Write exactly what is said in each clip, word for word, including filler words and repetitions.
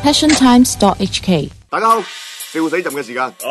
passion times dot h k。 大家好，笑死朕嘅時間。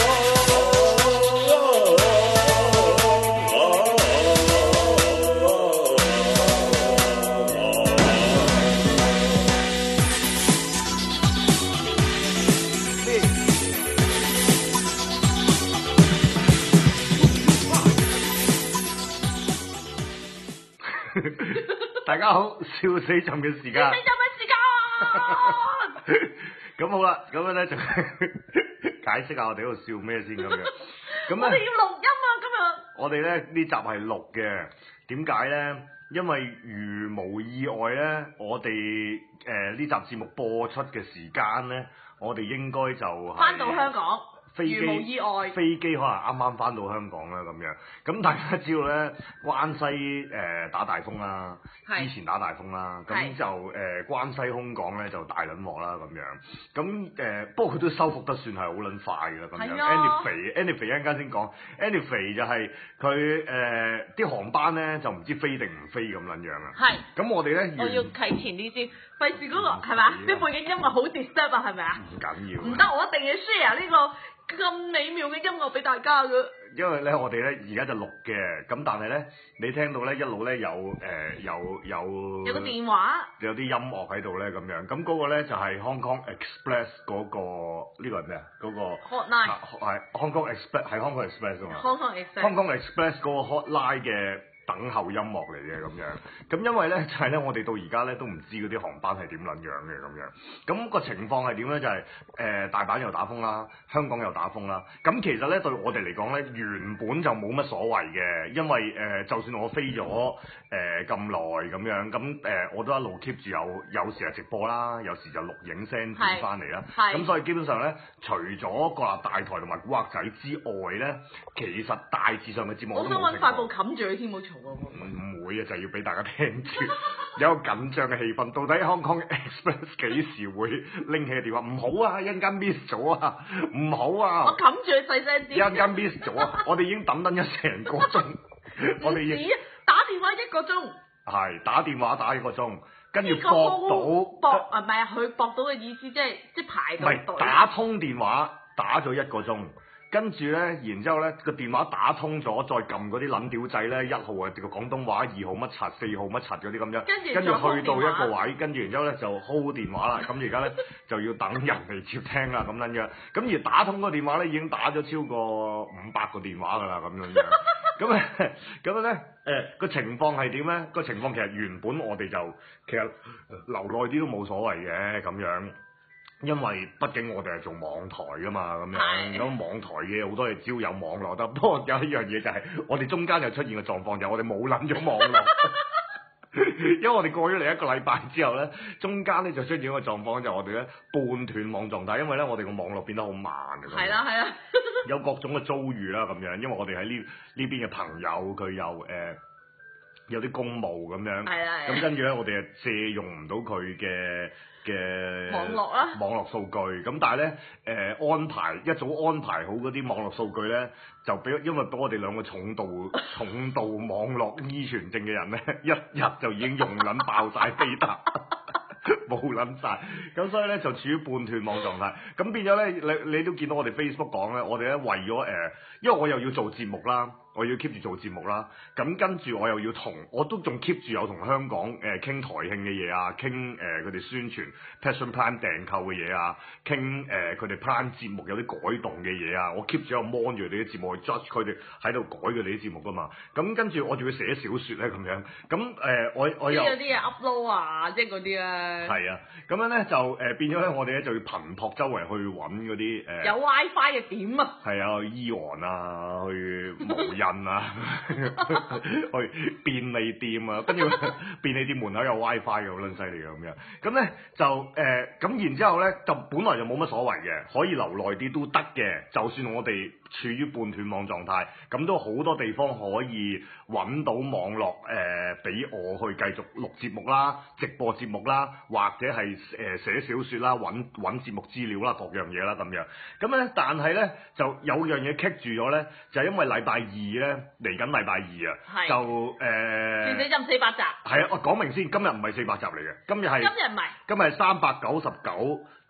大家好，笑死朕嘅時間。 笑死朕嘅時間。 咁好啦，咁樣咧就解釋下我哋喺度笑咩先咁樣。咁我哋咧， 要錄音啊！今日我哋咧呢集係錄嘅，點解咧？因為如無意外咧，我哋誒呢集節目播出嘅時間咧，我哋應該就係翻到香港， 飛機如無意外， 飛機可能啱啱翻到香港啦咁樣。咁大家知道咧，關西誒、呃、打大風啦， 係之前打大風啦，咁係就誒、呃、關西空港咧就大撚鑊啦咁樣。咁誒、呃、不過佢都收復得算係好撚快㗎啦咁樣。 係啊 Anyway，Anyway 一陣間先講。Anyway 就係佢誒啲航班咧就唔知飛定唔飛咁撚樣啊。 係。 咁我哋咧我要提前啲先，費事嗰個係咪啊？啲背景音樂好 disturb 啊，係咪啊？ 唔緊要。 唔得，我一定要 share 呢個咁美妙嘅音樂俾大家㗎。 因為咧，我哋咧而家就錄嘅，咁但係咧，你聽到咧一路咧有誒、呃、有有有個電話， 有啲音樂喺度咧咁樣，咁嗰個咧就係、是、Hong Kong Express 嗰、那個呢、這個係咩啊？嗰、那個 Hotline 係 Hong Kong Express 係 Hong Kong Express 啊嘛。 Hong Kong Express Hong Kong Express 嗰個 hotline 嘅等候音樂嚟嘅咁樣，咁因為咧就係、是、咧我哋到而家咧都唔知嗰啲航班係點撚樣嘅咁樣，咁、那個情況係點咧？就係、是、誒、呃、大阪又打風啦，香港又打風啦，咁其實咧對我哋嚟講咧原本就冇乜所謂嘅，因為誒、呃、就算我飛咗誒咁耐咁樣，咁誒、呃、我都一路 keep 住有有時係直播啦，有時就錄影聲片翻嚟啦，咁所以基本上咧除咗國立大台同埋古惑仔之外咧，其實大致上嘅節目我我都冇聽過。 想揾塊布冚住佢添，冇嘈啊！ 唔會啊，就係要俾大家聽住，有個緊張嘅氣氛。到底 Hong Kong Express 幾時會拎起個電話？唔好啊，一陣間 miss 咗啊，唔好啊！ 我冚住佢細聲啲。 一陣間 miss 咗啊！我哋已經等等咗成個鐘，我哋已經唔止打電話一個鐘。 係打電話打一個鐘，跟住呢個駁到駁啊，唔係啊，佢駁到嘅意思即係即係排唔到隊。 係打通電話打咗一個鐘。跟住咧，然之後咧個電話打通咗，再撳嗰啲撚屌掣咧，一號啊個廣東話，二號乜柒，四號乜柒嗰啲咁樣， 跟住跟住再 hold 去到一電話個位，跟住然之後咧就 hold 電話啦。咁而家咧就要等人嚟接聽啦，咁樣樣。咁而打通個電話咧已經打咗超過五百個電話㗎啦，咁樣樣。咁啊咁樣咧誒個情況係點咧？個情況其實原本我哋就其實留耐啲都冇所謂嘅咁樣。因為畢竟我哋係做網台㗎嘛，咁樣咁網台嘅好多嘢只要有網絡得。不過有一樣嘢就係、是、我哋中間又出現個狀況，就係我哋冇撚咗網絡。因為我哋過咗嚟一個禮拜之後咧，中間咧就出現一個狀況，就係我哋咧半斷網狀態，因為咧我哋個網絡變得好慢嘅。 係啦係啦。 有各種嘅遭遇啦咁樣，因為我哋喺呢呢邊嘅朋友佢又誒。呃有啲公務咁樣，咁跟住咧，我哋係借用唔到佢嘅嘅網絡啦， 網絡數據。咁但係咧，誒安排一早安排好嗰啲網絡數據咧，就俾因為俾我哋兩個重度重度網絡依存症嘅人咧，一日就已經用撚爆晒飛達。冇撚晒，咁所以咧就處於半斷網狀態，咁變咗咧，你你都見到我哋 Facebook 講咧，我哋咧為咗誒、呃，因為我又要做節目啦，我要 keep 住做節目啦，咁跟住我又要同，我都仲 keep 住有同香港誒傾、呃、台慶嘅嘢啊，傾誒佢哋宣傳 Passion Prime 訂購嘅嘢啊，傾誒佢哋 Prime 節目有啲改動嘅嘢啊，我 keep 住有 mon 住佢哋啲節目去 judge 佢哋喺度改佢哋啲節目噶嘛，咁跟住我仲要寫小説咧咁樣，咁誒、呃、我我又即係有啲嘢 upload 啊，即係嗰啲咧。 係啊，咁樣咧就誒、呃、變咗咧，我哋咧就要頻撲周圍去揾嗰啲誒有 WiFi 嘅點啊？ 係啊，去醫王啊，去無印啊，去便利店啊，跟住便利店門口有 WiFi 嘅，好撚犀利嘅咁樣。咁咧就誒咁、呃、然之後咧，就本來就冇乜所謂嘅，可以留耐啲都得嘅。就算我哋處於半斷網狀態，咁都好多地方可以揾到網絡誒，俾、呃、我去繼續錄節目啦、直播節目啦，或者係誒、呃、寫小説啦、揾揾節目資料啦，各樣嘢啦咁樣。咁咧，但係咧就有樣嘢棘住咗咧，就係、是、因為禮拜二咧嚟緊禮拜二啊，就誒。 笑死朕四百集。 係啊，我講明先，今日唔係四百集嚟嘅，今日係今日唔係， 今日係三百九十九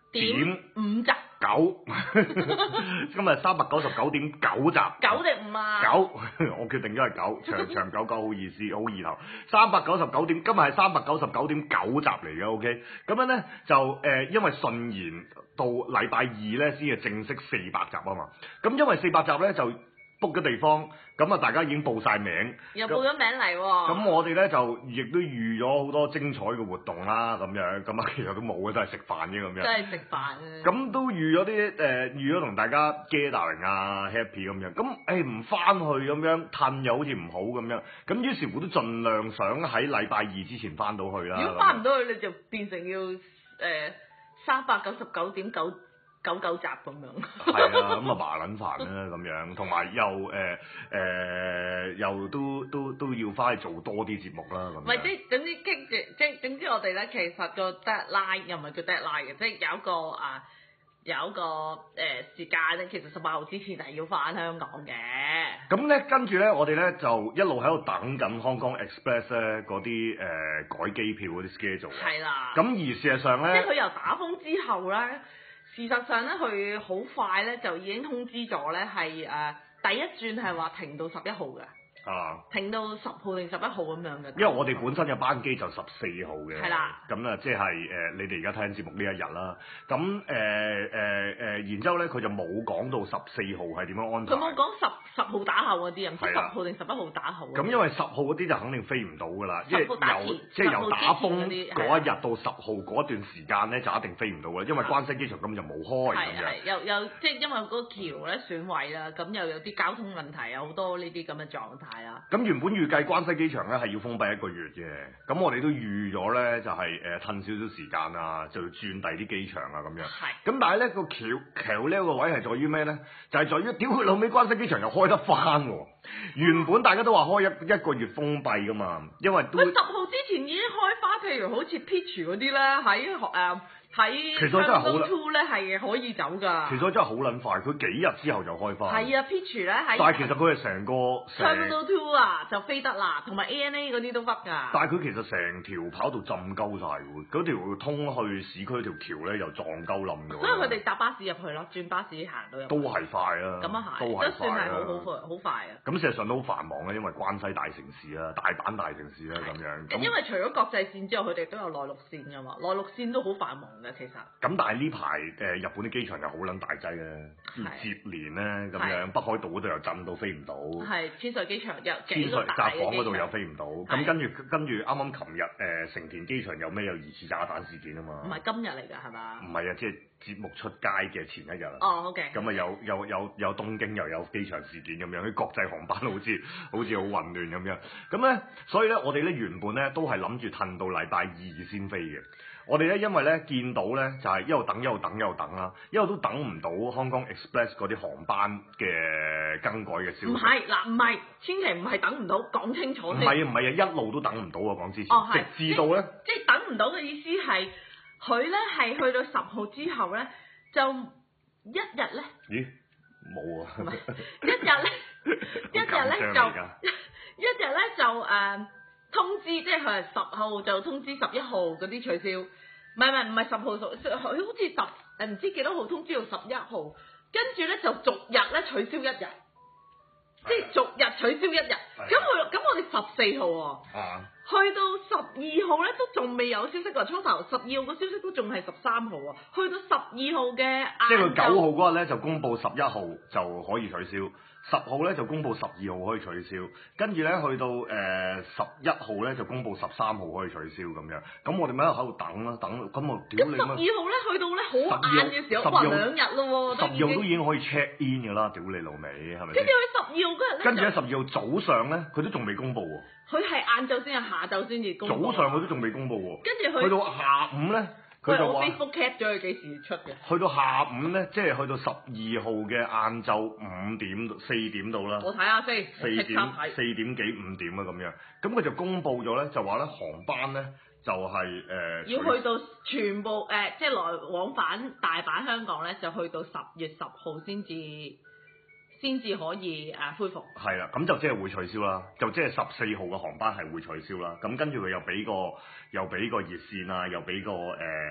點五集。 九，今日三百九十九點九集， 九定五啊？ 九，我決定咗係九，長長久久好意思，好意頭。三百九十九點，今日係三百九十九點九集嚟嘅 ，OK。咁樣咧就誒、呃，因為順延到禮拜二咧先係正式四百集啊嘛。咁因為四百集咧就 book 嘅地方，咁啊大家已經報晒名， 又報咗名嚟喎。 咁我哋咧就亦都預咗好多精彩嘅活動啦，咁樣，咁啊其實都冇嘅，都係食飯嘅咁樣。 真係食飯啊！ 咁都預咗啲誒，預咗同大家 gathering 啊 happy 咁樣，咁誒唔翻去咁樣，褪又好似唔好咁樣，咁於是乎都盡量想喺禮拜二之前翻到去啦。 如果翻唔到去，你就變成要誒三百九十九點九。九九集咁樣， 係啊，咁啊麻撚煩啦咁樣，同埋又誒誒、呃呃、又都都都要翻去做多啲節目啦咁。 唔係即係總之傾住，即係總之我哋咧其實個 deadline 又唔係叫 deadline 嘅，即係有一個啊有一個誒、呃、時間咧，其實十八號之前係要翻香港嘅。咁咧跟住咧，我哋咧就一路喺度等緊 Hong Kong Express 咧嗰啲誒改機票嗰啲 schedule。係啦。咁而事實上咧，即係佢由打風之後咧。事實上咧，佢好快咧就已經通知咗咧，係誒第一轉係話停到十一號嘅，啊，停到十號定十一號咁樣嘅。因為我哋本身嘅班機就十四號嘅，係啦，咁啊即係誒你哋而家睇緊節目呢一日啦。咁誒誒誒，然之後咧佢就冇講到十四號係點樣安排。佢冇講十十號打後嗰啲啊，唔知十號定十一號打後。咁因為十號嗰啲就肯定飛唔到㗎啦，因為由即係由打風嗰一日到十號嗰段時間咧就一定飛唔到㗎，因為關西機場根本就冇開咁樣。又又即係因為嗰個橋咧損毀啦，咁又有啲交通問題，有好多呢啲咁嘅狀態。係啦，咁原本預計關西機場咧係要封閉一個月嘅，咁我哋都預咗咧就係誒褪少少時間啊，就要轉第啲機場啊咁樣。係，咁但係咧個橋橋呢個位係在於咩咧？就係、是、在於屌佢老尾關西機場又開得翻喎。原本大家都話開一一個月封閉噶嘛，因為都十號之前已經開翻，譬如好似 Peach 嗰啲咧喺學誒。喺香港 two 咧係可以走㗎。其實真係好撚快，佢幾日之後就開翻。係啊 ，Peach 咧喺。但係其實佢係成個香港 two 啊就飛得啦，同埋 A N A 嗰啲都得㗎。但係佢其實成條跑道浸鳩晒喎，嗰條通去市區條橋咧又撞鳩冧咗。所以佢哋搭巴士入去咯，轉巴士行到入去。都係快啊！咁啊係，都算係好好快，好快啊！咁事實上都好繁忙嘅，因為關西大城市啊，大阪大城市啊咁樣。因為除咗國際線之後，佢哋都有內陸線㗎嘛，內陸線都好繁忙。其實咁，但係呢排誒日本啲機場又好撚大劑咧，接連咧咁樣，北海道嗰度又震到飛唔到，係千歲機場又千歲札幌嗰度又飛唔到，咁跟住跟住啱啱琴日誒成田機場有咩有疑似炸彈事件啊嘛，唔係今日嚟㗎係嘛？唔係啊，即係節目出街嘅前一日啊。哦，OK。咁啊有有有有東京又有機場事件咁樣，啲國際航班好似好似好混亂咁樣，咁咧所以咧我哋咧原本咧都係諗住褪到禮拜二先飛嘅。我哋咧，因為咧見到咧，就係一路等一路等一路等啦，一路都等唔到 Hong Kong Express 嗰啲航班嘅更改嘅消息。唔係嗱，唔係，千祈唔係等唔到，講清楚先。唔係啊，唔係啊，一路都等唔到啊！講之前，哦、直至到咧，即係等唔到嘅意思係，佢咧係去到十號之後咧，就一日咧。咦？冇啊！一日咧，一日咧就一日咧就誒。Uh, 通知即係佢係十號就通知十一號嗰啲取消，唔係唔係唔係十號，佢好似十誒唔知幾多號通知到十一號，跟住咧就逐日咧取消一日，即係逐日取消一日。咁我咁我哋十四號喎，去到十二號咧都仲未有消息㗎，初頭十二號個消息都仲係十三號啊，去到十二號嘅即係佢九號嗰日咧就公佈十一號就可以取消。十號咧就公佈十二號可以取消，跟住咧去到誒十一號咧就公佈十三號可以取消咁樣，咁我哋咪喺度等啦，等咁我屌你乜？咁十二號咧去到咧好晏嘅時候，哇兩日咯喎，十二號都已經可以 check in 㗎啦，屌你老味係咪？跟住佢十二號嗰日咧，跟住喺十二號早上咧，佢都仲未公佈喎。佢係晏晝先，係下晝先至公佈。早上佢都仲未公佈喎。跟住佢去到下午咧。佢就話 Facebook cap 咗佢幾時出嘅？去到下午咧，即係去到十二號嘅晏晝五點四點到啦。我睇下先，四點四點幾五點啊咁樣。咁佢就公佈咗咧，就話咧航班咧就係、是、誒、呃、要去到全部誒、呃，即係來往返大阪香港咧，就去到十月十號先至先至可以誒恢復。係啦，咁就即係會取消啦，就即係十四號嘅航班係會取消啦。咁跟住佢又俾個又俾個熱線啊，又俾個誒誒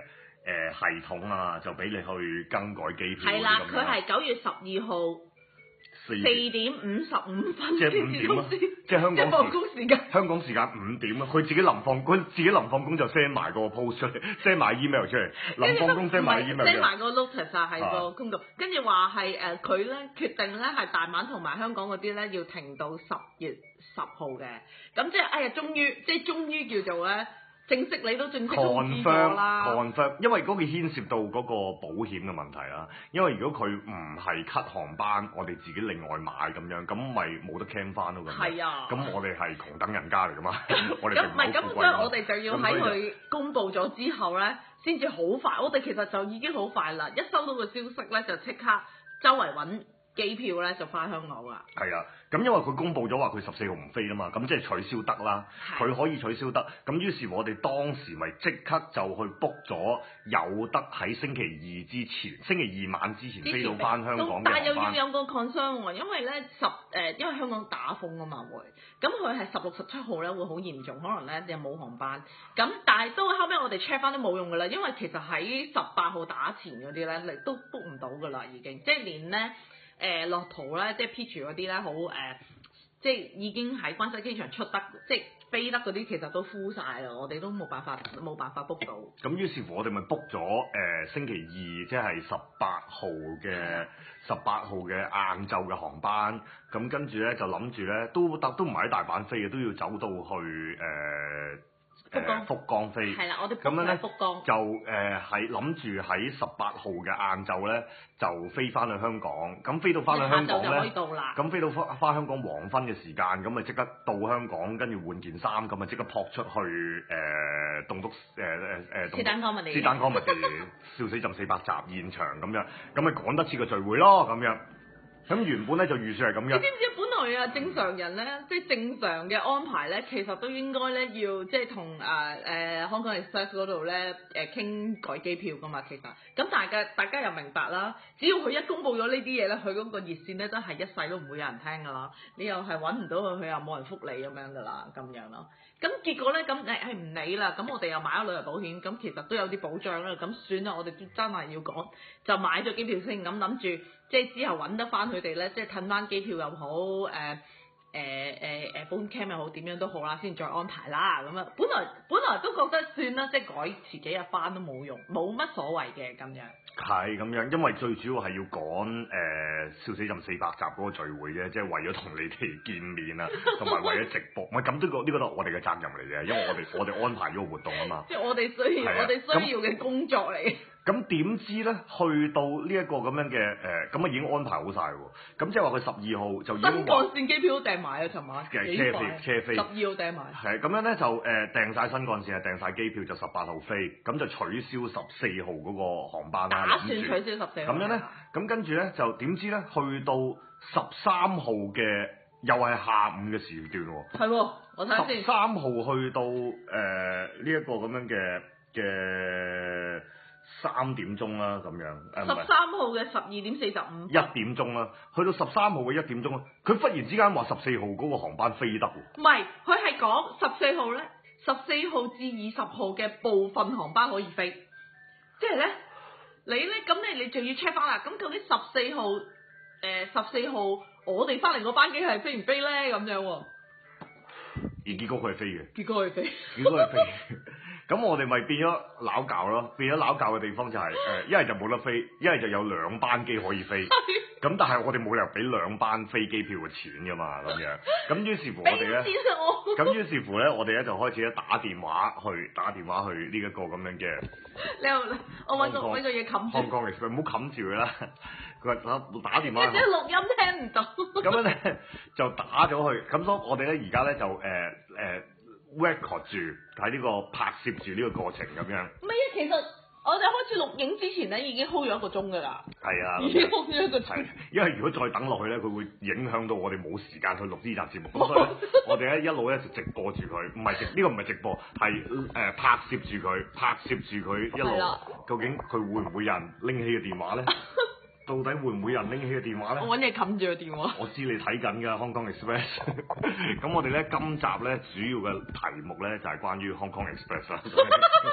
呃、系統啊，就俾你去更改機票。 係啦，佢係九月十二號四點五十五分即係五點啊！即係香港放工時間。香港時間五點啊！佢自己臨放，佢自己臨放工就 send 埋個 post 出嚟 ，send 埋 email 出嚟，臨放工 send 埋 email。send 埋個 notice 啊，喺個公告，跟住話係誒佢咧決定咧係大阪同埋香港嗰啲咧要停到十月十號嘅，咁即係哎呀，終於即係終於叫做咧。正式你都正式通知咗啦 confirm， 因為嗰個牽涉到嗰個保險嘅問題啦。因為如果佢唔係 cut 航班，我哋自己另外買咁樣，咁咪冇得 claim 翻咯咁。 係啊。 咁我哋係窮等人家嚟噶嘛，我哋咁唔係咁，所以我哋就要喺佢公佈咗之後咧，先至好快。我哋其實就已經好快啦，一收到個消息咧，就即刻周圍揾機票咧，就翻香港啦。 係啊。咁因為佢公佈咗話佢十四號唔飛啦嘛，咁即係取消得啦，佢可以取消得，咁於是我哋當時咪即刻就去 book 咗有得喺星期二之前，星期二晚之前飛到翻香港嘅航班。 但係又要有個 concern 喎，因為咧十誒、呃，因為香港打風啊嘛會，咁佢係十六、十七號咧會好嚴重，可能咧又冇航班。咁但係都後尾我哋 check 翻都冇用㗎啦，因為其實喺十八號打前嗰啲咧，你都 book 唔到㗎啦已經，即係連咧。誒落圖咧，即係 Peach 嗰啲咧，好誒、呃，即係已經喺關西機場出得，即係飛得嗰啲，其實都 full 曬啦，我哋都冇辦法冇辦法 book 到。咁於是乎我哋咪 book 咗誒星期二，即係十八號嘅十八號嘅晏晝嘅航班，咁跟住咧就諗住咧都得都唔係喺大阪飛嘅，都要走到去誒。呃福岡， 福岡飛係啦，我哋咁樣咧福岡就誒係諗住喺十八號嘅晏晝咧就飛翻去香港，咁飛到翻去香港咧，咁飛到翻翻香港黃昏嘅時間，咁咪即刻到香港，跟住換件衫，咁咪即刻撲出去誒、呃、棟篤誒誒誒，是但 comedy，是但 comedy，笑死朕四百集現場咁樣，咁咪趕得切個聚會咯咁樣。咁原本咧就預算係咁樣。 你知唔知本來啊正常人咧，即係正常嘅安排咧，其實都應該咧要即係同誒誒香港 Express 嗰度咧誒傾改機票噶嘛，其實。咁大家大家又明白啦，只要佢一公佈咗呢啲嘢咧，佢嗰個熱線咧都係一世都唔會有人聽噶啦。你又係揾唔到佢，佢又冇人覆你咁樣噶啦，咁樣咯。咁結果咧，咁誒係唔理啦。咁我哋又買咗旅遊保險，咁其實都有啲保障啦。咁算啦，我哋真係要講，就買咗機票先，咁諗住即係之後揾得翻佢哋咧，即係褪翻機票又好，誒誒誒誒保險 cam 又好，點樣都好啦，先再安排啦。咁樣本來本來都覺得算啦，即係改遲幾日翻都冇用，冇乜所謂嘅咁樣。 係咁樣，因為最主要係要趕誒、呃、笑死朕四百集嗰個聚會啫，即係為咗同你哋見面啊，同埋為咗直播，唔係咁都個呢個都係我哋嘅責任嚟嘅，因為我哋我哋安排咗個活動啊嘛。即係我哋需要， 啊、我哋需要嘅工作嚟。 咁點知咧？去到呢一個咁樣嘅誒，咁、呃、啊已經安排好晒喎。咁即係話佢十二號就已經新幹線機票都訂埋啊，尋晚嘅車飛車飛。十二號訂埋。係咁樣咧就誒、呃、訂晒新幹線啊，訂晒機票就十八號飛，咁就取消十四號嗰個航班啦。 打算取消十四號。 咁樣咧，咁跟住咧就點知咧？去到十三號嘅又係下午嘅時段喎。 係喎，我睇下先。 十三號去到誒呢一個咁樣嘅嘅。三點鐘啦，咁樣。 十三號嘅十二點四十五。 一點鐘啦，去到十三號嘅一點鐘啦，佢忽然之間話十四號嗰個航班飛得喎。 唔係，佢係講十四號咧，十四號至二十號嘅部分航班可以飛。即係咧，你咧咁你你仲要 check 翻啦。咁究竟十四號誒十四號我哋翻嚟個班機係飛唔飛咧？咁樣喎。 而結果佢係飛嘅。 結果佢飛。 結果係飛。咁我哋咪變咗拗教咯，變咗拗教嘅地方就係、是、誒，一係就冇得飛，一係就有兩班機可以飛。咁但係我哋冇理由俾兩班飛機票嘅錢㗎嘛，咁樣。咁於是乎我哋咧，咁於是乎咧，我哋咧就開始咧打電話去打電話去呢一個咁樣嘅。你又我揾個揾個嘢冚住。 香港 Express 唔好冚住佢啦。佢話打打電話。 即係錄音聽唔到。 咁樣咧就打咗去，咁所以我哋咧而家咧就誒誒。呃呃 record 住喺呢個拍攝住呢個過程咁樣。唔係啊，其實我哋開始錄影之前咧已經 hold 咗一個鐘㗎啦。 係啊， 已經 hold 咗一個鐘。 係，因為如果再等落去咧，佢會影響到我哋冇時間去錄呢集節目。咁所以我哋咧一路咧就直播住佢，唔係直呢、呢個唔係直播，係誒、呃、拍攝住佢，拍攝住佢一路。究竟佢會唔會有人拎起個電話咧？到底會唔會有人拎起個電話咧？ 我揾嘢冚住個電話。 我知你睇緊㗎，Hong Kong Express。咁我哋咧今集咧主要嘅題目咧就係、是、關於 Hong Kong Express 啦。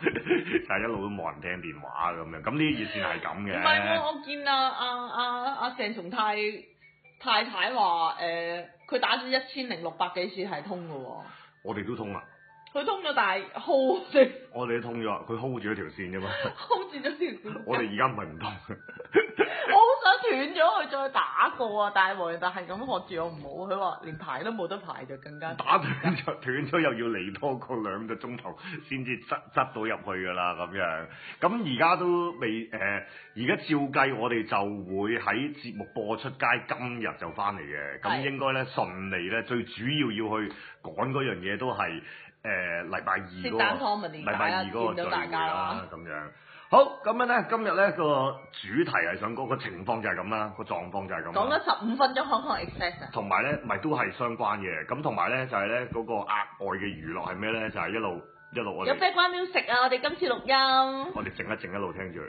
就係一路都冇人聽電話咁樣。咁呢啲熱線係咁嘅。 唔係喎，我見啊啊啊啊鄭松泰太太話誒，佢、呃、打咗一千零六百幾次係通嘅喎。 我哋都通啦。 佢通咗，但係 hold 住。 我哋都通咗，佢 hold 住一條線啫嘛。 hold 住咗條線。 我哋而家唔係唔通。 我好想斷咗佢再打過啊！但係黃但係咁學住我唔好，佢話連排都冇得排就更加打斷咗，斷咗又要嚟多個兩個鐘頭先至執執到入去㗎啦咁樣。咁而家都未誒，而、呃、家照計我哋就會喺節目播出街，今日就翻嚟嘅。咁應該咧順利咧，最主要要去趕嗰樣嘢都係誒禮拜二嗰、嗰個禮拜二嗰個聚會啦咁樣。好咁樣咧，今日咧個主題係想講個情況就係咁啦，個狀況就係咁。 講咗十五分鐘 Hong Kong Express 啊。同埋咧，咪都係相關嘅。咁同埋咧就係咧嗰個額外嘅娛樂係咩咧？就係、是、一路一路我哋。 有 background music 啊！我哋今次錄音。 我哋靜一靜一路聽住。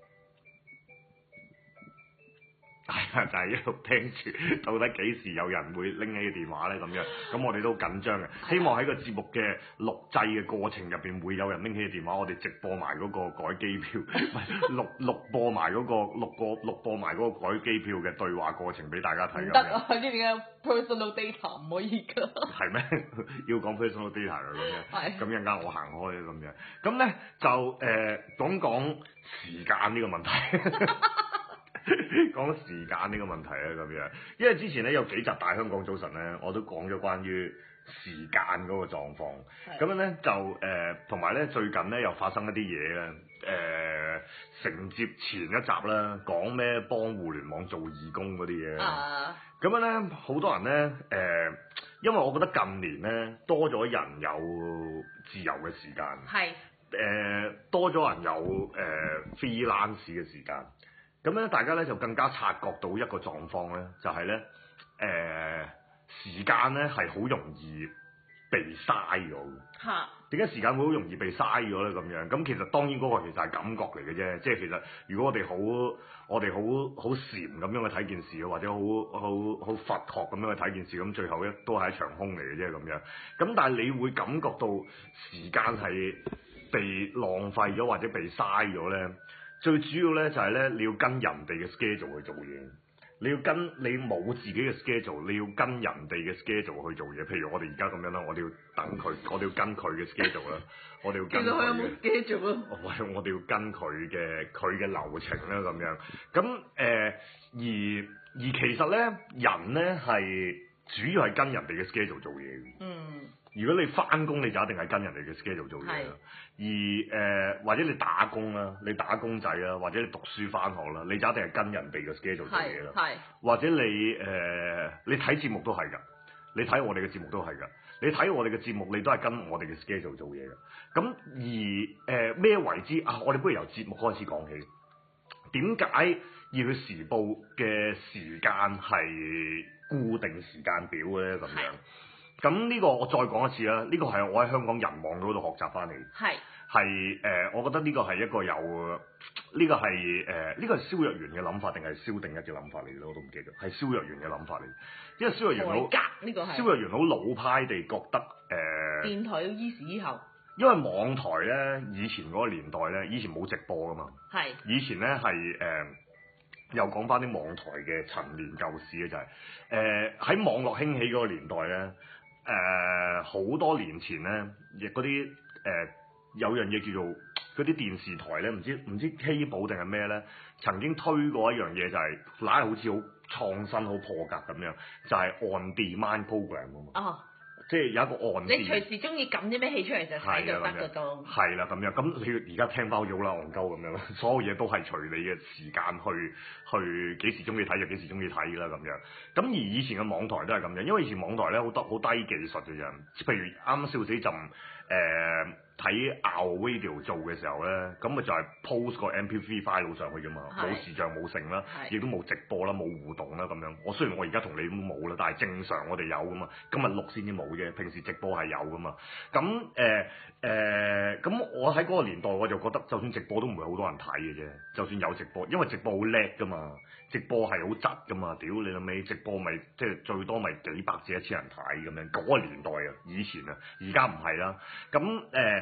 係啊，就係、是、一路聽住，到底幾時有人會拎起個電話咧咁樣？咁我哋都緊張嘅，希望喺個節目嘅錄製嘅過程入邊會有人拎起個電話，我哋直播埋嗰個改機票，唔係錄錄播埋嗰、那個錄過錄播埋嗰個改機票嘅對話過程俾大家睇。 唔得啊！呢啲嘅 personal data 唔可以㗎。係咩？要講 personal data 㗎咁樣。 係。 咁一陣間我行開咁樣。咁咧就誒、呃、講講時間呢個問題。講時間呢個問題啊，咁樣，因為之前咧有幾集大香港早晨咧，我都講咗關於時間嗰個狀況。咁樣咧就誒，同埋咧最近咧又發生一啲嘢咧，誒、呃、承接前一集啦，講咩幫互聯網做義工嗰啲嘢。啊。咁樣咧，好多人咧誒、呃，因為我覺得近年咧多咗人有自由嘅時間。係。誒、呃，多咗人有誒、呃、freelance 嘅時間。咁咧，大家咧就更加察覺到一個狀況咧，就係咧，誒時間咧係好容易被嘥咗嘅。嚇！點解時間會好容易被嘥咗咧？咁樣咁其實當然嗰個其實係感覺嚟嘅啫，即係其實如果我哋好我哋好好禪咁樣去睇件事，或者好好好佛學咁樣去睇件事，咁最後咧都係一場空嚟嘅啫咁樣。咁但係你會感覺到時間係被浪費咗或者被嘥咗咧？最主要咧就係咧，你要跟人哋嘅 schedule 去做嘢，你要跟你冇自己嘅 schedule，你要跟人哋嘅 schedule 去做嘢。譬如我哋而家咁樣啦，我哋要等佢，我哋要跟佢嘅 schedule 啦，我哋要跟佢嘅。其實佢有冇 schedule 啊？喂，我哋要跟佢嘅佢嘅流程啦，咁樣。咁誒、呃，而而其實咧，人咧係主要係跟人哋嘅 schedule 做嘢嘅。嗯。如果你翻工，你就一定係跟人哋嘅 schedule 做嘢啦。而誒、呃、或者你打工啦，你打工仔啦，或者你讀書翻學啦，你就一定係跟人哋嘅 schedule 做嘢啦。係。或者你誒、呃、你睇節目都係㗎，你睇我哋嘅節目都係㗎。你睇我哋嘅節目，你都係跟我哋嘅 schedule 做嘢㗎。咁而誒咩、呃、為之啊？我哋不如由節目開始講起。點解要去時報嘅時間係固定時間表嘅咧？咁樣。咁呢個我再講一次啦，呢、這個係我喺香港人網嗰度學習翻嚟，係係誒，我覺得呢個係一個有呢、這個係誒呢個係蕭若元嘅諗法定係蕭定一嘅諗法嚟咧？我都唔記得，係蕭若元嘅諗法嚟，因為蕭若元好呢個係蕭若元好老派地覺得誒、呃、 電台要依時依候， 因為網台咧以前嗰個年代咧，以前冇直播噶嘛，係以前咧係誒又講翻啲網台嘅陳年舊事嘅就係誒喺網絡興起嗰個年代咧。誒好、呃、多年前咧，亦嗰啲誒有樣嘢叫做嗰啲電視台咧，唔知唔知 cable 定係咩咧，曾經推過一樣嘢就係、是，嗱好似好創新、好破格咁樣，就係、是、on demand program 啊嘛。哦。即係有一個 on。你隨時中意撳啲咩戲出嚟就睇就得㗎都。 係啦，咁樣咁你而家聽翻好似好啦戇鳩咁樣啦，所有嘢都係隨你嘅時間去去幾時中意睇就幾時中意睇啦咁樣。咁而以前嘅網台都係咁樣，因為以前網台咧好多好低技術嘅人，譬如啱啱笑死陣誒睇 Our Radio 做嘅時候咧，咁咪就係 post 個 M P three file 上去㗎嘛，冇視像冇剩啦，亦都冇直播啦，冇互動啦咁樣。我雖然我而家同你都冇啦，但係正常我哋有㗎嘛，今日錄先至冇啫，平時直播係有㗎嘛。咁誒誒，咁、呃、我喺嗰個年代我就覺得，就算直播都唔會好多人睇嘅啫。就算有直播，因為直播好叻㗎嘛，直播係好窒㗎嘛，屌你老味，直播咪即係最多咪幾百至一千人睇咁樣。嗰、那個年代啊，以前啊，而家唔係啦。咁誒。呃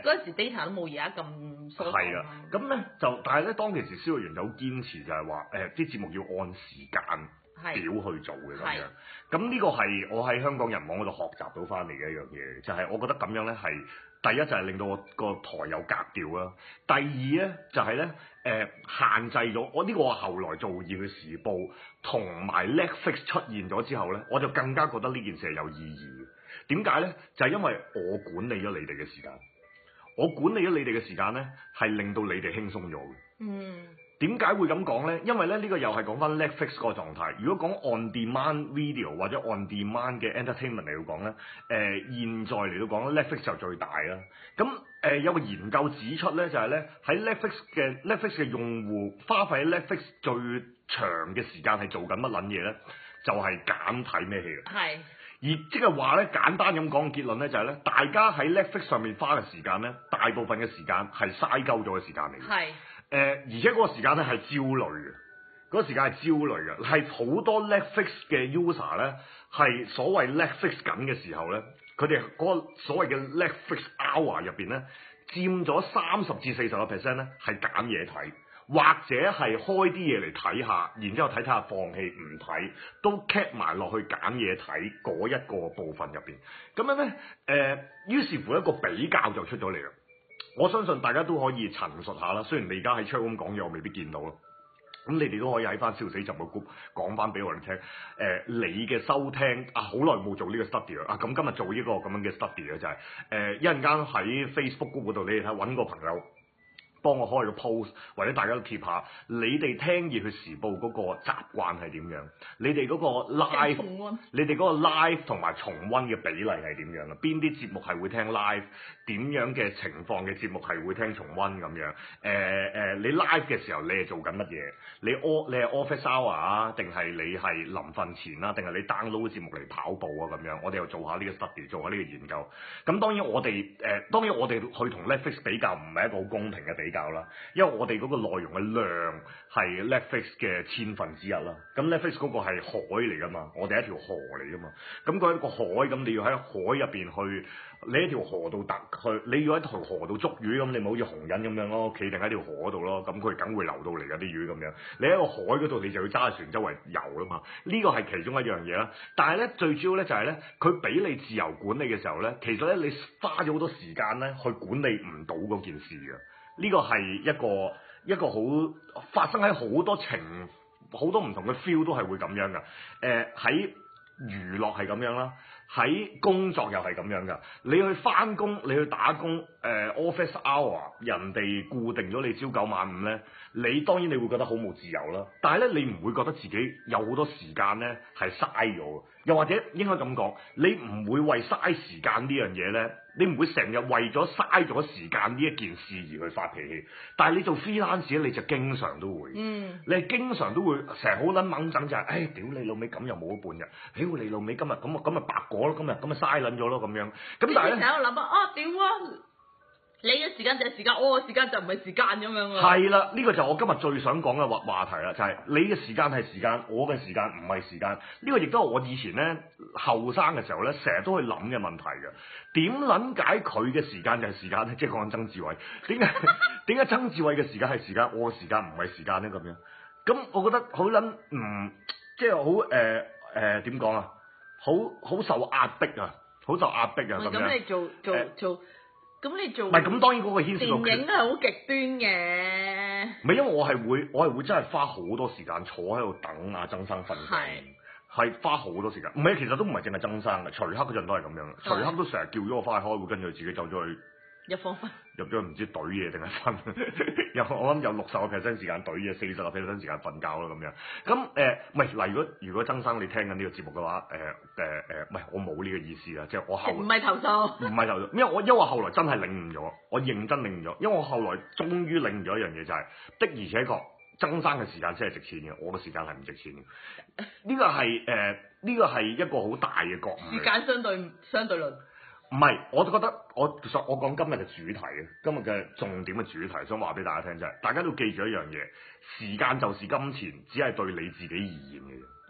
嗰陣時 data 都冇而家咁疏。 係啊，咁咧就但係咧當其時蕭若元就好堅持就係話誒啲節目要按時間表去做嘅咁樣。咁呢個係我喺香港人網嗰度學習到翻嚟嘅一樣嘢，就係、是、我覺得咁樣咧係第一就係令到我個台有格調啦，第二咧就係咧誒限制咗我呢、這個我後來做《熱血時報》同埋 Netflix 出現咗之後咧，我就更加覺得呢件事係有意義嘅。點解咧？就係、是、因為我管理咗你哋嘅時間，我管理咗你哋嘅時間咧，係令到你哋輕鬆咗嘅。嗯。點解會咁講咧？因為咧呢、這個又係講翻 Netflix 個狀態。如果講 on demand video 或者 on demand 嘅 entertainment 嚟到講咧，誒、呃、現在嚟到講 Netflix 就最大啦。咁誒、呃、有個研究指出咧，就係咧喺 Netflix 嘅 Netflix 嘅用戶花費喺 Netflix 最長嘅時間係做緊乜撚嘢咧？就係、是、揀睇咩戲嘅。係。而即係話咧，簡單咁講嘅結論咧，就係咧，大家喺 Netflix 上面花嘅時間咧，大部分嘅時間係嘥鳩咗嘅時間嚟嘅。係。誒、呃，而且嗰個時間咧係焦慮嘅，嗰、那個時間係焦慮嘅，係好多 Netflix 嘅 user 咧係所謂 Netflix 緊嘅時候咧，佢哋嗰個所謂嘅 Netflix hour 入邊咧，佔咗三十至四十個 percent 咧係揀嘢睇，或者係開啲嘢嚟睇下，然之後睇睇下放棄唔睇，都 cap 埋落去揀嘢睇嗰一個部分入邊。咁樣咧，誒、呃，於是乎一個比較就出咗嚟啦。我相信大家都可以陳述下啦，雖然你而家喺 chat room 講嘢，我未必見到咯。咁你哋都可以喺翻笑死集個 group 講翻俾我哋聽。誒、呃，你嘅收聽啊，好耐冇做呢個 study 啦。啊，咁今日做呢個咁樣嘅 study 咧，就係、是、誒、呃、一陣間喺 Facebook group 嗰度，你哋睇揾個朋友幫我開個 post，或者大家都貼下，你哋聽熱血時報嗰個習慣係點樣？你哋嗰個 live，你哋嗰個 live 同埋重溫嘅比例係點樣啊？邊啲節目係會聽 live？點樣嘅情況嘅節目係會聽重溫咁樣？誒、呃、誒、呃，你 live 嘅時候你係做緊乜嘢？你 o 你係 office hour 啊，定係你係臨瞓前啊？定係你 download 節目嚟跑步啊？咁樣，我哋又做下呢個 study，做下呢個研究。咁當然我哋誒、呃，當然我哋去同 Netflix 比較唔係一個好公平嘅比較啦，因為我哋嗰個內容嘅量係 Netflix 嘅千分之一啦。咁 Netflix 嗰個係海嚟噶嘛，我哋一條河嚟噶嘛。咁嗰一個海，咁你要喺海入邊去，你喺條河度突去，你要喺條河度捉魚，咁你咪好似紅人咁樣咯，企定喺條河度咯，咁佢梗會流到嚟㗎啲魚咁樣。你喺個海嗰度，你就要揸船周圍遊啦嘛。呢個係其中一樣嘢啦。但係咧，最主要咧就係咧，佢俾你自由管理嘅時候咧，其實咧你花咗好多時間咧去管理唔到嗰件事㗎。呢個係一個一個好發生喺好多情好多唔同嘅 feel 都係會咁樣㗎。誒喺娛樂係咁樣啦，喺工作又係咁樣㗎。你去返工，你去打工，誒、呃、office hour 人哋固定咗你朝九晚五咧，你當然你會覺得好冇自由啦。但係咧，你唔會覺得自己有好多時間咧係嘥咗，又或者應該咁講，你唔會為嘥時間呢樣嘢咧。你唔會成日為咗嘥咗時間呢一件事而去發脾氣，但係你做 freelance 你就經常都會，嗯，你係經常都會成日好撚掹整就係、是，唉、哎，屌你老味咁又冇咗半日，屌你老味今日咁啊咁啊白過咯，今日咁啊嘥撚咗咯咁樣，咁但係咧，成日喺度諗啊，啊屌啊！你嘅時間就係時間，我嘅時間就唔係時間咁樣啊！係啦，呢個就係我今日最想講嘅話話題啦，就係你嘅時間係時間，我嘅時間唔係時間。呢個亦都係我以前咧後生嘅時候咧，成日都去諗嘅問題嘅。點撚解佢嘅時間就係時間咧？即係講緊曾志偉，點解點解曾志偉嘅時間係時間，我嘅時間唔係時間咧？咁樣，咁我覺得好撚唔，即係好誒誒點講啊？好好受壓迫啊！好受壓迫啊！咁樣。咁你做做做。咁你做唔係咁？當然嗰個牽涉到電影係好極端嘅。唔係因為我係會，我係會真係花好多時間坐喺度等阿曾生瞓覺，係花好多時間。唔係，其實都唔係淨係曾生嘅，徐克嗰陣都係咁樣。徐克都成日叫咗我翻去開會，跟住佢自己走咗去入房瞓，入咗去唔知懟嘢定係瞓。有我諗有六十個 percent 時間懟嘢，四十個 percent 時間瞓覺咯咁樣。咁誒，唔係嗱，如果如果曾生你聽緊呢個節目嘅話，誒誒誒，唔係我冇呢個意思啊，即係我後唔係投訴，唔係投訴，因為我因為我後來真係領悟咗，我認真領悟咗，因為我後來終於領悟咗一樣嘢就係、是、的而且確，曾生嘅時間先係值錢嘅，我嘅時間係唔值錢嘅。呢個係誒呢個係一個好大嘅覺悟。時間相對相對論。唔係，我就覺得我其實我講今日嘅主題嘅，今日嘅重點嘅主題，想話俾大家聽就係，大家都記住一樣嘢，時間就是金錢，只係對你自己而言嘅啫。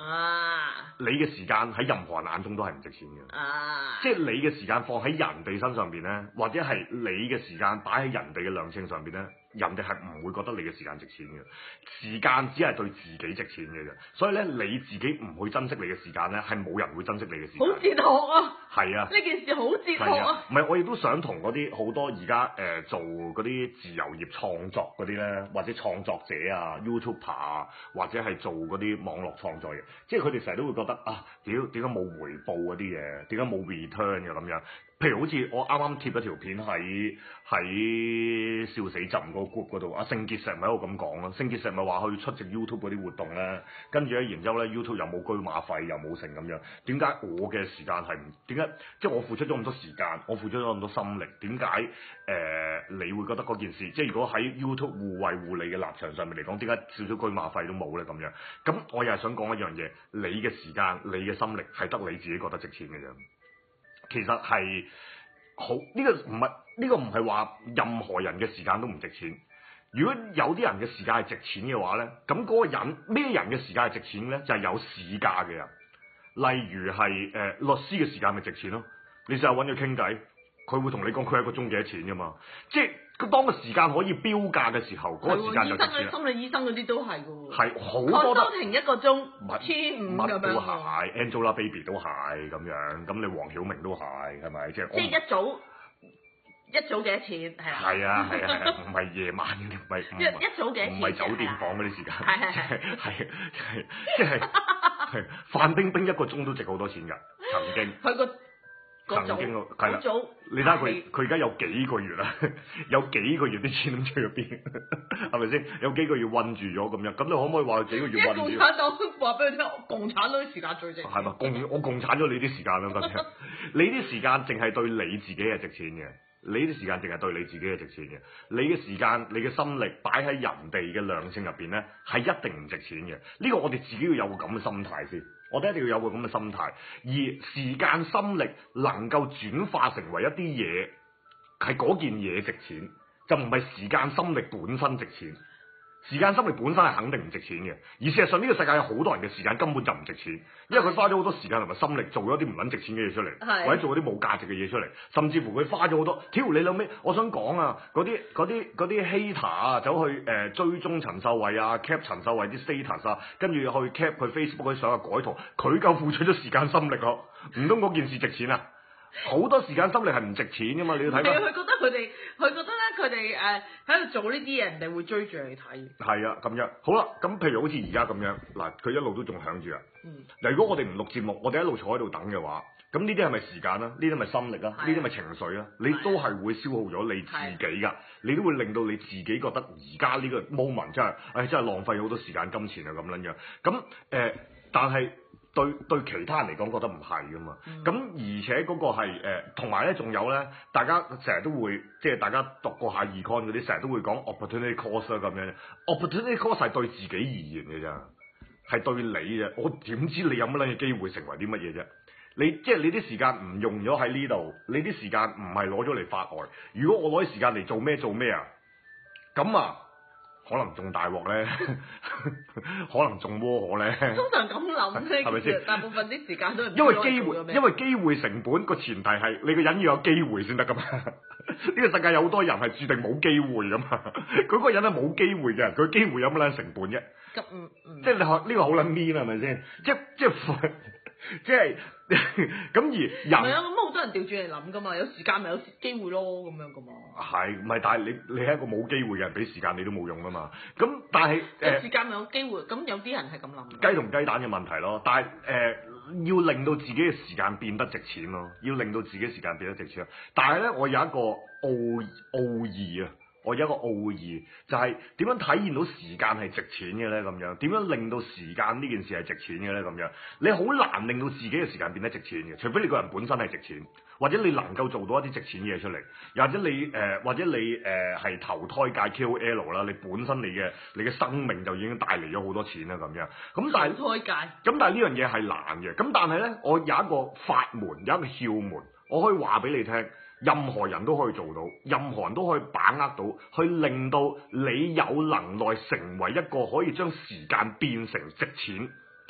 啊！ 你嘅時間喺任何人眼中都係唔值錢嘅。 啊！ 即係你嘅時間放喺人哋身上邊咧，或者係你嘅時間擺喺人哋嘅量秤上邊咧，人哋係唔會覺得你嘅時間值錢嘅。時間只係對自己值錢嘅啫。所以咧，你自己唔去珍惜你嘅時間咧，係冇人會珍惜你嘅時間。 好哲學啊！ 係啊！ 呢件事好哲學啊！ 唔係，我亦都想同嗰啲好多而家誒做嗰啲自由業創作嗰啲咧，或者創作者啊、YouTuber 啊，或者係做嗰啲網絡創作嘅，即係佢哋成日都會覺得啊，屌點解冇回報嗰啲嘢，點解冇 return 嘅咁樣？譬如好似我啱啱貼咗條片喺喺笑死朕嗰個 group 嗰度，阿聖傑石咪喺度咁講咯，聖傑石咪話去出席 YouTube 嗰啲活動咧，跟住咧，然之後咧 YouTube 又冇居馬費，又冇成咁樣，點解我嘅時間係唔點解？即係我付出咗咁多時間，我付出咗咁多心力，點解誒你會覺得嗰件事？即係如果喺 YouTube 互惠互利嘅立場上面嚟講，點解少少居馬費都冇咧咁樣？咁我又係想講一樣嘢，你嘅時間、你嘅心力係得你自己覺得值錢嘅啫。其實係好呢個唔係呢個唔係話任何人嘅時間都唔值錢。如果有啲人嘅時間係值錢嘅話咧，咁嗰個人咩人嘅時間係值錢咧？就係、是、有市價嘅人。例如係誒、呃、律師嘅時間咪值錢咯？你試下揾佢傾偈，佢會同你講佢一個鐘幾多錢噶嘛？即係佢當個時間可以標價嘅時候，嗰、那個時間就值錢。 心理醫生嗰啲都係㗎喎。係好多得。 停一個鐘，千五咁樣。乜都係 ，Angelababy 都係咁樣，咁你黃曉明都係，係咪？即係。即係一早。一早幾多錢？係啊， 係啊，係啊，係啊，唔係夜晚嘅，唔係一一早幾多錢？ 唔係酒店房嗰啲時間， 係係係係係即係係范冰冰一個鐘都值好多錢㗎，曾經。 佢個曾經咯，係啦。你睇下佢佢而家有幾個月啦，有幾個月啲錢都出咗邊，係咪先？有幾個月韞住咗咁樣，咁你可唔可以話佢幾個月韞住？ 共產黨話俾佢聽，共產黨啲時間最值。 係嘛？共我共產咗你啲時間啦，咁樣。你啲時間淨係對你自己係值錢嘅。你啲時間淨係對你自己係值錢嘅，你嘅時間、你嘅心力擺喺人哋嘅量秤入邊咧，係一定唔值錢嘅。呢個我哋自己要有個咁嘅心態先，我哋一定要有個咁嘅心態。而時間、心力能夠轉化成為一啲嘢，係嗰件嘢值錢，就唔係時間、心力本身值錢。時間、心力本身係肯定唔值錢嘅，而事實上呢個世界有好多人嘅時間根本就唔值錢，因為佢花咗好多時間同埋心力做咗啲唔撚值錢嘅嘢出嚟， 的或者做咗啲冇價值嘅嘢出嚟，甚至乎佢花咗好多。屌你老味，我想講啊，嗰啲嗰啲嗰啲 hater 啊，走去誒、呃、追蹤陳秀慧啊 ，cap 陳秀慧啲 status 啊，跟住去 cap 佢 Facebook 嗰啲相啊改圖，佢夠付出咗時間心力呵，唔通嗰件事值錢啊？好多時間心力係唔值錢噶嘛，你要睇翻。佢覺得佢哋，佢覺得咧，佢哋誒喺度做呢啲嘢，人哋會追住嚟睇。係啊，咁樣好啦，咁譬如好似而家咁樣，嗱，佢一路都仲響住啊。嗯。嗱，如果我哋唔錄節目，我哋一路坐喺度等嘅話，咁呢啲係咪時間啊？呢啲咪心力啊？呢啲咪情緒啊？你都係會消耗咗你自己噶，你都會令到你自己覺得而家呢個 moment 真係，誒、哎、真係浪費好多時間金錢啊咁樣樣。咁誒、呃，但係。對對其他人嚟講覺得唔係噶嘛，咁、嗯、而且嗰個係誒，同埋咧仲有咧，大家成日都會即係大家讀過下 econ 嗰啲，成日都會講 opportunity cost 啊咁樣 ，opportunity cost 係對自己而言嘅咋，係對你嘅，我點知你有乜撚嘅機會成為啲乜嘢啫？你即係你啲時間唔用咗喺呢度，你啲時間唔係攞咗嚟發呆，如果我攞啲時間嚟做咩做咩啊？咁啊？可能仲大鑊咧，可能仲窩火咧。 通常咁諗啫， 係咪先？ 大部分啲時間都係因為機會，因為機會成本個前提係你個人要有機會先得噶嘛。呢個世界有好多人係注定冇機會噶嘛。佢個人係冇機會嘅，佢機會有乜撚成本啫？咁嗯嗯，即係你學呢個好撚 mean 係咪先？即即即係咁而人。 唔係啊，咁好多人調轉嚟諗噶嘛，有時間咪有機會咯，咁樣噶嘛。 係，唔係？但係你你係一個冇機會嘅人，俾時間你都冇用噶嘛。咁但係誒，有時間咪有機會，咁有啲人係咁諗。 雞同雞蛋嘅問題咯，但係誒、呃、要令到自己嘅時間變得值錢咯，要令到自己時間變得值錢。但係咧，我有一個奧奧義啊。我有一個奧義，就係、是、點樣體現到時間係值錢嘅咧？咁樣點樣令到時間呢件事係值錢嘅咧？咁樣你好難令到自己嘅時間變得值錢嘅，除非你個人本身係值錢，或者你能夠做到一啲值錢嘢出嚟，又或者你誒、呃，或者你誒係、呃、投胎界 K O L 啦，你本身你嘅你嘅生命就已經帶嚟咗好多錢啦咁樣。咁但係投胎界，咁但係呢樣嘢係難嘅。咁但係咧，我有一個法門，有一個竅門，我可以話俾你聽。任何人都可以做到，任何人都可以把握到，去令到你有能耐成為一個可以將時間變成值錢嘅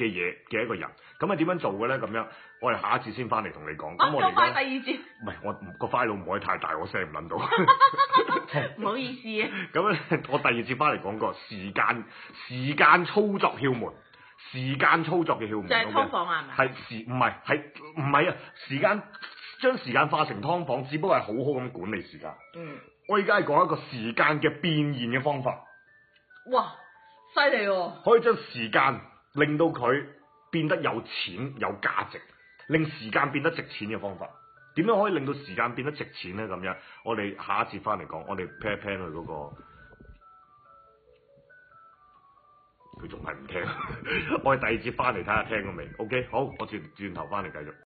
嘅嘢嘅一個人。咁係點樣做嘅咧？咁樣我哋下一次先翻嚟同你講。 啊， 咁我哋咁快第二節。 唔係我個 file 唔可以太大，我聲唔撚到。 唔好意思啊。 咁咧，我第二節翻嚟講個時間時間操作竅門，時間操作嘅竅門。 就係劏房啊？係咪？ 係時唔係係唔係啊？時間將時間化成劏房，只不過係好好咁管理時間。 嗯。 我而家係講一個時間嘅變現嘅方法。 哇！犀利喎！ 可以將時間令到佢變得有錢有價值，令時間變得值錢嘅方法。點樣可以令到時間變得值錢咧？咁樣，我哋下一節翻嚟講，我哋 plan plan 佢嗰個，佢仲係唔聽。我哋第二節翻嚟睇下聽咗未 ？OK，好，我轉轉頭翻嚟繼續。